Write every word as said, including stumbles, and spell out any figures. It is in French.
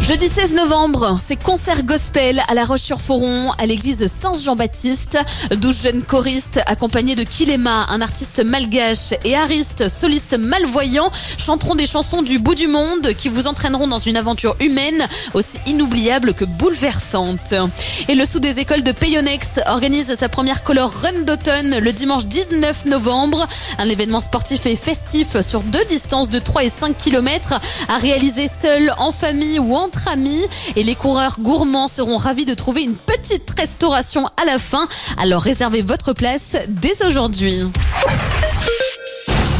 Jeudi seize novembre, c'est concert gospel à La Roche-sur-Foron, à l'église Saint-Jean-Baptiste. douze jeunes choristes accompagnés de Kilema, un artiste malgache, et Ariste, soliste malvoyant, chanteront des chansons du bout du monde qui vous entraîneront dans une aventure humaine aussi inoubliable que bouleversante. Et le Sous des écoles de Payonex organise sa première Color Run d'automne le dimanche dix-neuf novembre. Un événement sportif et festif sur deux distances de trois et cinq kilomètres à réaliser seul, en famille ou entre amis. Et les coureurs gourmands seront ravis de trouver une petite restauration à la fin. Alors réservez votre place dès aujourd'hui.